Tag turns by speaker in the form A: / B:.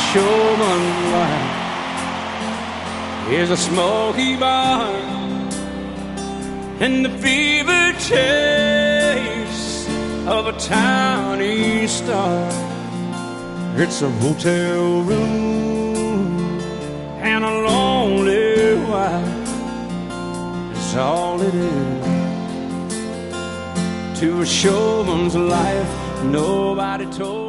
A: showman's life is a smoky bar and the fever chase of a tiny star. It's a hotel room and a lonely wife. It's all it is to a showman's life. Nobody told